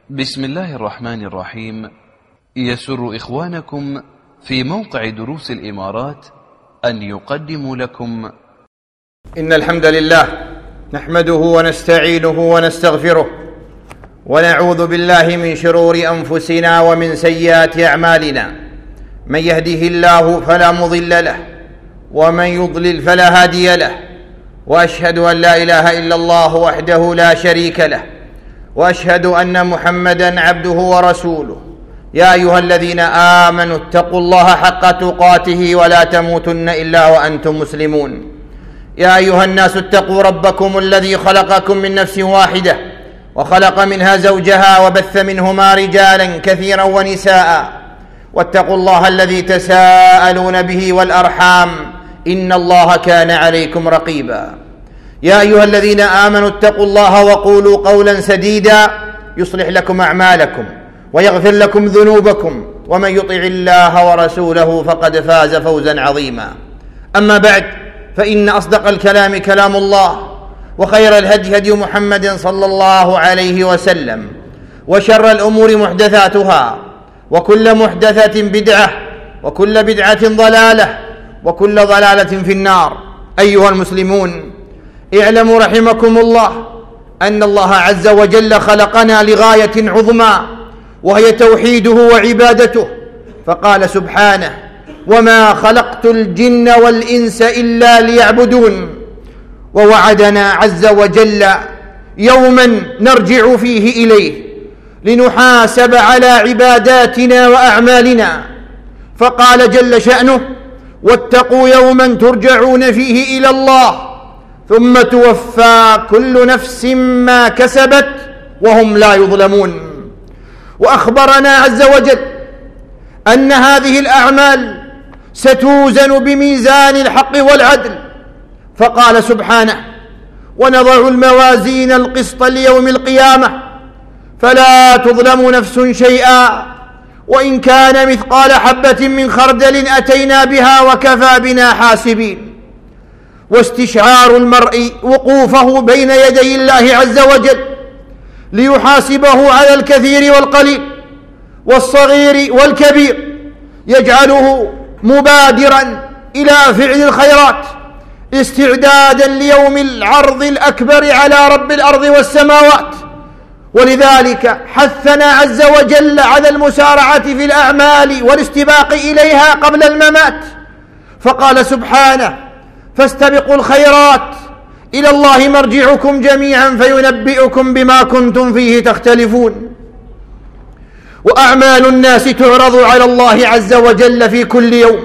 بسم الله الرحمن الرحيم. يسر إخوانكم في موقع دروس الإمارات أن يقدموا لكم إن الحمد لله نحمده ونستعينه ونستغفره ونعوذ بالله من شرور أنفسنا ومن سيئات أعمالنا. من يهده الله فلا مضل له ومن يضلل فلا هادي له، وأشهد أن لا إله إلا الله وحده لا شريك له، وأشهد أن محمدًا عبده ورسوله. يا أيها الذين آمنوا اتقوا الله حق تقاته ولا تموتن إلا وأنتم مسلمون. يا أيها الناس اتقوا ربكم الذي خلقكم من نفس واحدة وخلق منها زوجها وبث منهما رجالا كثيرا ونساء، واتقوا الله الذي تساءلون به والأرحام إن الله كان عليكم رقيبا. يا أيها الذين آمنوا اتقوا الله وقولوا قولا سديدا يصلح لكم أعمالكم ويغفر لكم ذنوبكم، ومن يطع الله ورسوله فقد فاز فوزا عظيما. أما بعد، فإن أصدق الكلام كلام الله، وخير الهدي هدي محمد صلى الله عليه وسلم، وشر الأمور محدثاتها، وكل محدثة بدعة، وكل بدعة ضلالة، وكل ضلالة في النار. أيها المسلمون، اعلموا رحمكم الله أن الله عز وجل خلقنا لغاية عظمى، وهي توحيده وعبادته، فقال سبحانه: وما خلقت الجن والإنس إلا ليعبدون. ووعدنا عز وجل يوما نرجع فيه إليه لنحاسب على عباداتنا وأعمالنا، فقال جل شأنه: واتقوا يوما ترجعون فيه إلى الله ثم توفى كل نفس ما كسبت وهم لا يظلمون. وأخبرنا عز وجل أن هذه الأعمال ستوزن بميزان الحق والعدل، فقال سبحانه: ونضع الموازين القسط ليوم القيامة فلا تظلم نفس شيئا وإن كان مثقال حبة من خردل أتينا بها وكفى بنا حاسبين. واستشعار المرء وقوفه بين يدي الله عز وجل ليحاسبه على الكثير والقليل والصغير والكبير يجعله مبادرا إلى فعل الخيرات استعدادا ليوم العرض الأكبر على رب الأرض والسماوات. ولذلك حثنا عز وجل على المسارعة في الأعمال والاستباق إليها قبل الممات، فقال سبحانه: فاستبقوا الخيرات إلى الله مرجعكم جميعا فينبئكم بما كنتم فيه تختلفون. وأعمال الناس تعرض على الله عز وجل في كل يوم،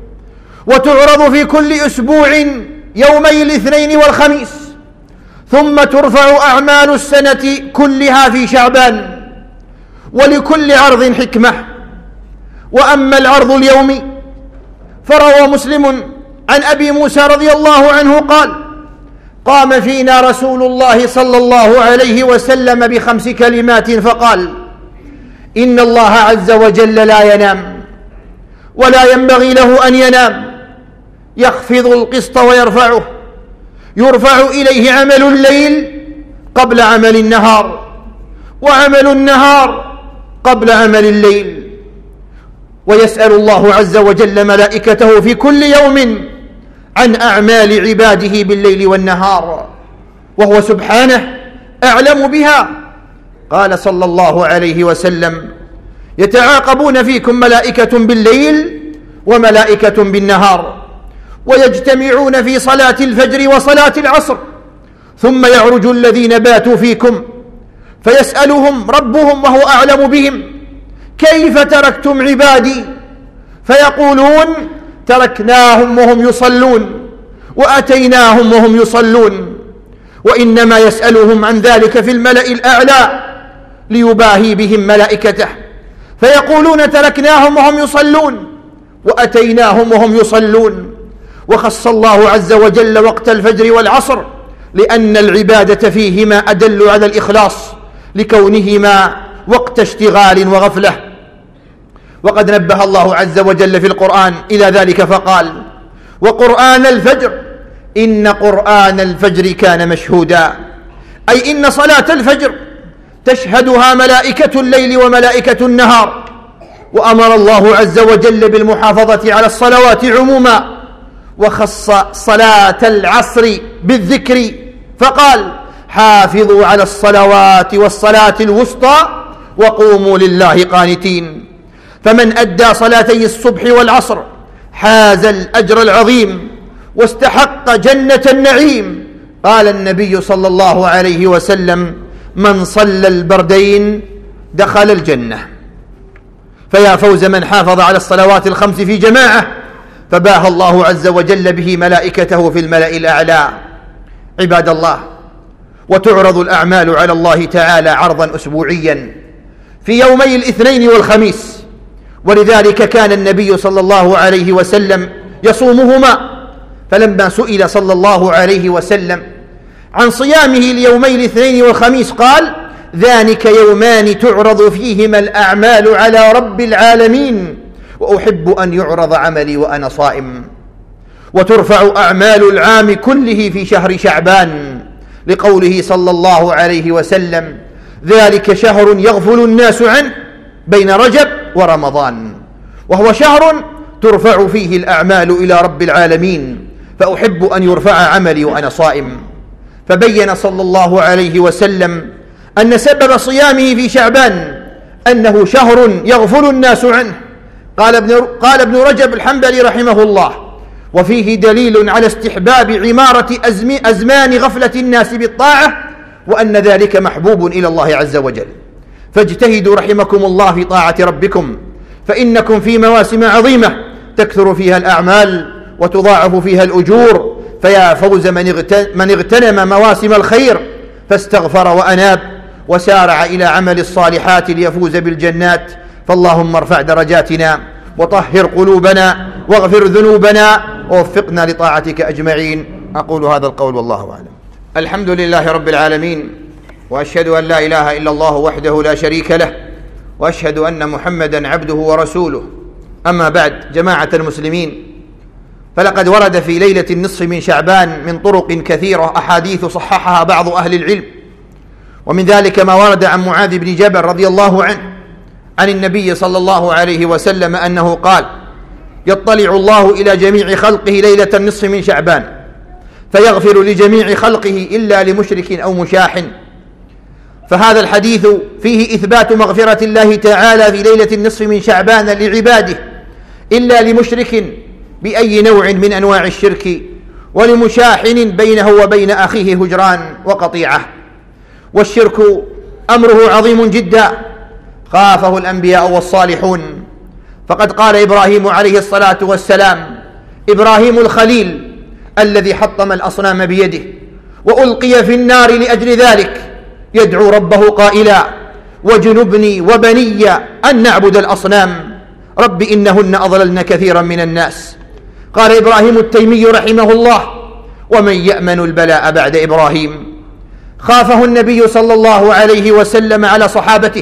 وتعرض في كل أسبوع يومي الاثنين والخميس، ثم ترفع أعمال السنة كلها في شعبان، ولكل عرض حكمة. وأما العرض اليومي فروى مسلم عن أبي موسى رضي الله عنه قال: قام فينا رسول الله صلى الله عليه وسلم ب5 كلمات فقال: إن الله عز وجل لا ينام ولا ينبغي له أن ينام، يخفض القسط ويرفعه، يرفع إليه عمل الليل قبل عمل النهار، وعمل النهار قبل عمل الليل. ويسأل الله عز وجل ملائكته في كل يوم عن أعمال عباده بالليل والنهار، وهو سبحانه أعلم بها. قال صلى الله عليه وسلم: يتعاقبون فيكم ملائكة بالليل وملائكة بالنهار، ويجتمعون في صلاة الفجر وصلاة العصر، ثم يعرج الذين باتوا فيكم فيسألهم ربهم وهو أعلم بهم: كيف تركتم عبادي؟ فيقولون: تركناهم وهم يصلون وأتيناهم وهم يصلون. وإنما يسألهم عن ذلك في الملأ الأعلى ليباهي بهم ملائكته، فيقولون: تركناهم وهم يصلون وأتيناهم وهم يصلون. وخص الله عز وجل وقت الفجر والعصر لأن العبادة فيهما أدل على الإخلاص، لكونهما وقت اشتغال وغفلة. وقد نبه الله عز وجل في القرآن إلى ذلك فقال: وقرآن الفجر إن قرآن الفجر كان مشهودا، أي إن صلاة الفجر تشهدها ملائكة الليل وملائكة النهار. وأمر الله عز وجل بالمحافظة على الصلوات عموما، وخص صلاة العصر بالذكر فقال: حافظوا على الصلوات والصلاة الوسطى وقوموا لله قانتين. فمن أدى صلاتي الصبح والعصر حاز الأجر العظيم واستحق جنة النعيم. قال النبي صلى الله عليه وسلم: من صلى البردين دخل الجنة. فيا فوز من حافظ على الصلوات الخمس في جماعة، فباهى الله عز وجل به ملائكته في الملأ الأعلى. عباد الله، وتعرض الأعمال على الله تعالى عرضا أسبوعيا في يومي الاثنين والخميس، ولذلك كان النبي صلى الله عليه وسلم يصومهما. فلما سئل صلى الله عليه وسلم عن صيامه ليومي الاثنين والخميس قال: ذلك يومان تعرض فيهما الأعمال على رب العالمين، وأحب أن يعرض عملي وأنا صائم. وترفع أعمال العام كله في شهر شعبان، لقوله صلى الله عليه وسلم: ذلك شهر يغفل الناس عنه بين رجب ورمضان، وهو شهر ترفع فيه الأعمال إلى رب العالمين، فأحب أن يرفع عملي وأنا صائم. فبين صلى الله عليه وسلم أن سبب صيامه في شعبان أنه شهر يغفل الناس عنه. قال ابن رجب الحنبلي رحمه الله: وفيه دليل على استحباب عمارة أزمان غفلة الناس بالطاعة، وأن ذلك محبوب إلى الله عز وجل. فاجتهدوا رحمكم الله في طاعة ربكم، فإنكم في مواسم عظيمة تكثر فيها الأعمال وتضاعف فيها الأجور. فيا فوز من اغتنم مواسم الخير فاستغفر وأناب وسارع إلى عمل الصالحات ليفوز بالجنات. فاللهم ارفع درجاتنا وطهر قلوبنا واغفر ذنوبنا ووفقنا لطاعتك أجمعين. أقول هذا القول والله أعلم. الحمد لله رب العالمين، وأشهد أن لا إله إلا الله وحده لا شريك له، وأشهد أن محمدا عبده ورسوله. أما بعد، جماعة المسلمين، فلقد ورد في ليلة النصف من شعبان من طرق كثيرة أحاديث صححها بعض أهل العلم، ومن ذلك ما ورد عن معاذ بن جبل رضي الله عنه عن النبي صلى الله عليه وسلم أنه قال: يطلع الله إلى جميع خلقه ليلة النصف من شعبان فيغفر لجميع خلقه إلا لمشرك أو مشاح. فهذا الحديث فيه إثبات مغفرة الله تعالى في ليلة النصف من شعبان لعباده إلا لمشرك بأي نوع من أنواع الشرك، ولمشاحن بينه وبين أخيه هجران وقطيعة. والشرك أمره عظيم جدا خافه الأنبياء والصالحون، فقد قال إبراهيم عليه الصلاة والسلام: إبراهيم الخليل الذي حطم الأصنام بيده وألقي في النار لأجل ذلك يدعو ربه قائلا: وجنبني وبني أن نعبد الأصنام رب إنهن أضللن كثيرا من الناس. قال إبراهيم التيمي رحمه الله: ومن يأمن البلاء بعد إبراهيم؟ خافه النبي صلى الله عليه وسلم على صحابته،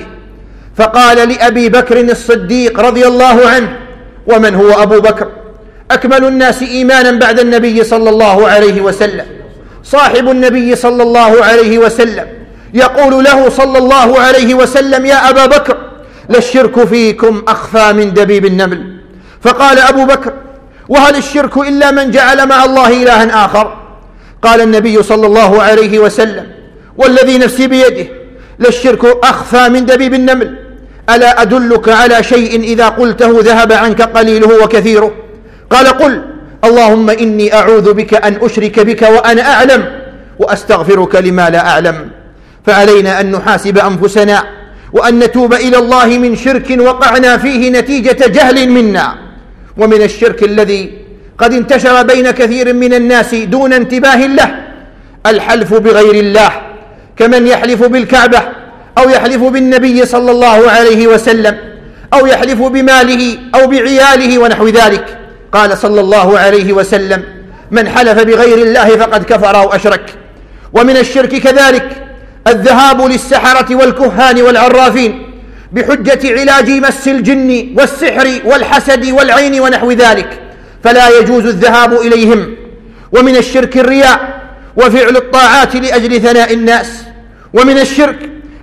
فقال لأبي بكر الصديق رضي الله عنه: ومن هو أبو بكر؟ أكمل الناس إيمانا بعد النبي صلى الله عليه وسلم، صاحب النبي صلى الله عليه وسلم، يقول له صلى الله عليه وسلم: يا أبا بكر، للشرك فيكم أخفى من دبيب النمل. فقال أبو بكر: وهل الشرك إلا من جعل مع الله إلها آخر؟ قال النبي صلى الله عليه وسلم: والذي نفسي بيده للشرك أخفى من دبيب النمل. ألا أدلك على شيء إذا قلته ذهب عنك قليله وكثيره؟ قال: قل: اللهم إني أعوذ بك أن أشرك بك وأنا أعلم، وأستغفرك لما لا أعلم. فعلينا أن نحاسب أنفسنا وأن نتوب إلى الله من شرك وقعنا فيه نتيجة جهل منا. ومن الشرك الذي قد انتشر بين كثير من الناس دون انتباه له الحلف بغير الله، كمن يحلف بالكعبة أو يحلف بالنبي صلى الله عليه وسلم أو يحلف بماله أو بعياله ونحو ذلك. قال صلى الله عليه وسلم: من حلف بغير الله فقد كفر أو أشرك. ومن الشرك كذلك الذهاب للسحرة والكهان والعرافين بحجة علاج مس الجن والسحر والحسد والعين ونحو ذلك، فلا يجوز الذهاب إليهم. ومن الشرك الرياء وفعل الطاعات لأجل ثناء الناس. ومن الشرك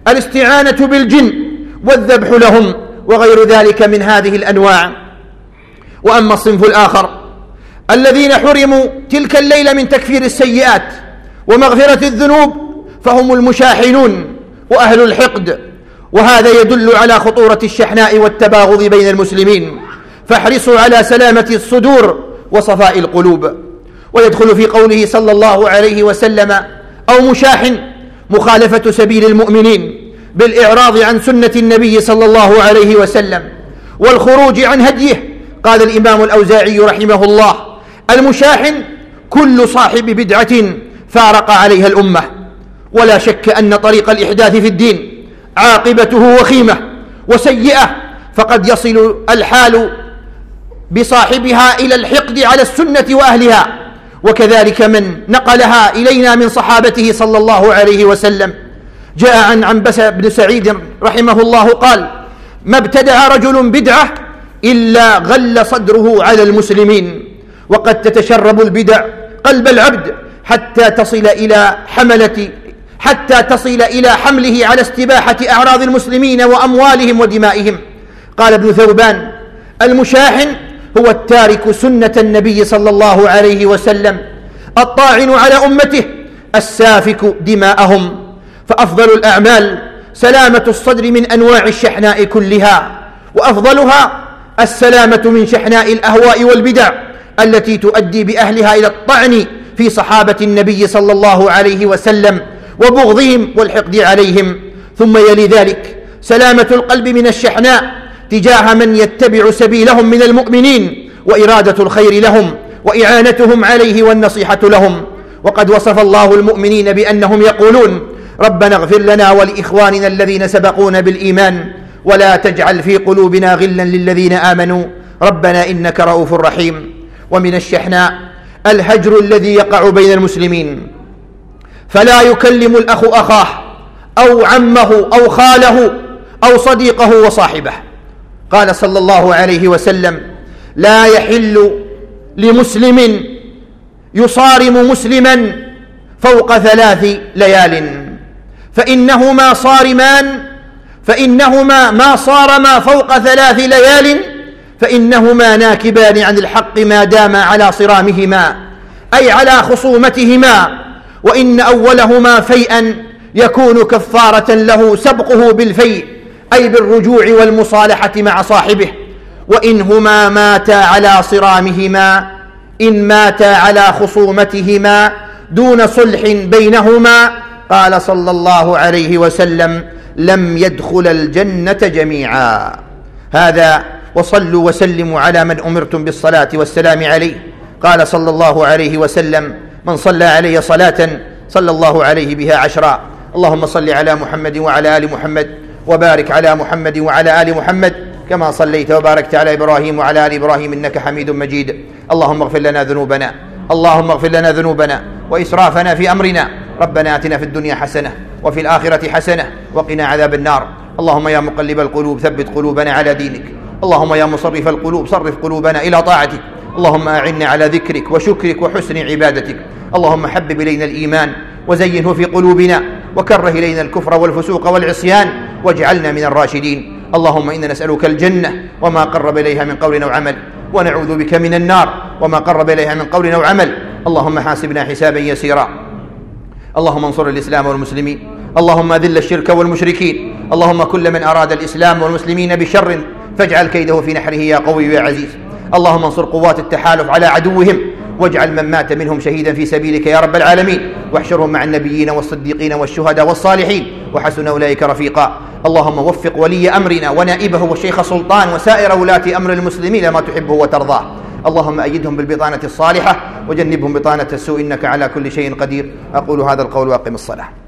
الاستعانة بالجن والذبح لهم وغير ذلك من هذه الأنواع. وأما الصنف الآخر الذين حرموا تلك الليلة من تكفير السيئات ومغفرة الذنوب فهم المشاحنون وأهل الحقد، وهذا يدل على خطورة الشحناء والتباغض بين المسلمين، فاحرصوا على سلامة الصدور وصفاء القلوب. ويدخل في قوله صلى الله عليه وسلم أو مشاحن مخالفة سبيل المؤمنين بالإعراض عن سنة النبي صلى الله عليه وسلم والخروج عن هديه. قال الإمام الأوزاعي رحمه الله: المشاحن كل صاحب بدعة فارق عليها الأمة. ولا شك أن طريق الإحداث في الدين عاقبته وخيمة وسيئة، فقد يصل الحال بصاحبها إلى الحقد على السنة وأهلها، وكذلك من نقلها إلينا من صحابته صلى الله عليه وسلم. جاء عن عنبسة بن سعيد رحمه الله قال: ما ابتدع رجل بدعة إلا غل صدره على المسلمين، وقد تتشرب البدع قلب العبد حتى تصل إلى حمله على استباحة أعراض المسلمين وأموالهم ودمائهم. قال ابن ثوبان: المشاحن هو التارك سنة النبي صلى الله عليه وسلم الطاعن على أمته السافك دماءهم. فأفضل الأعمال سلامة الصدر من أنواع الشحناء كلها، وأفضلها السلامة من شحناء الأهواء والبدع التي تؤدي بأهلها إلى الطعن في صحابة النبي صلى الله عليه وسلم وبغضهم والحقد عليهم. ثم يلي ذلك سلامة القلب من الشحناء تجاه من يتبع سبيلهم من المؤمنين، وإرادة الخير لهم وإعانتهم عليه والنصيحة لهم. وقد وصف الله المؤمنين بأنهم يقولون: ربنا اغفر لنا ولإخواننا الذين سبقونا بالإيمان ولا تجعل في قلوبنا غلا للذين آمنوا ربنا إنك رؤوف رحيم. ومن الشحناء الهجر الذي يقع بين المسلمين، فلا يكلم الأخ أخاه أو عمه أو خاله أو صديقه وصاحبه. قال صلى الله عليه وسلم: لا يحل لمسلم يصارم مسلما فوق 3 ليال، فإنهما ما صارما فوق 3 ليال فإنهما ناكبان عن الحق ما داما على صرامهما، أي على خصومتهما، وإن أولهما فيئا يكون كفارة له سبقه بالفيء، أي بالرجوع والمصالحة مع صاحبه. وإنهما ماتا على صرامهما، إن ماتا على خصومتهما دون صلح بينهما، قال صلى الله عليه وسلم: لم يدخل الجنة جميعا. هذا وصلوا وسلموا على من أمرتم بالصلاة والسلام عليه. قال صلى الله عليه وسلم: من صلى علي صلاة صلى الله عليه بها 10. اللهم صل على محمد وعلى آل محمد، وبارك على محمد وعلى آل محمد كما صليت وباركت على إبراهيم وعلى آل إبراهيم إنك حميد مجيد. اللهم اغفر لنا ذنوبنا وإسرافنا في أمرنا. ربنا آتنا في الدنيا حسنة وفي الآخرة حسنة وقنا عذاب النار. اللهم يا مقلب القلوب ثبت قلوبنا على دينك. اللهم يا مصرف القلوب صرف قلوبنا إلى طاعتك. اللهم أعنا على ذكرك وشكرك وحسن عبادتك. اللهم حبب إلينا الإيمان وزينه في قلوبنا، وكره إلينا الكفر والفسوق والعصيان، واجعلنا من الراشدين. اللهم إنا نسألك الجنة وما قرب إليها من قول أو عمل، ونعوذ بك من النار وما قرب إليها من قول أو عمل. اللهم حاسبنا حسابا يسيرا. اللهم انصر الإسلام والمسلمين. اللهم أذل الشرك والمشركين. اللهم كل من أراد الإسلام والمسلمين بشر فاجعل كيده في نحره يا قوي يا عزيز. اللهم انصر قوات التحالف على عدوهم، واجعل من مات منهم شهيدا في سبيلك يا رب العالمين، واحشرهم مع النبيين والصديقين والشهداء والصالحين وحسن أولئك رفيقا. اللهم وفق ولي أمرنا ونائبه والشيخ سلطان وسائر ولاة أمر المسلمين لما تحبه وترضاه. اللهم أيدهم بالبطانة الصالحة وجنبهم بطانة السوء إنك على كل شيء قدير. أقول هذا القول وأقم الصلاة.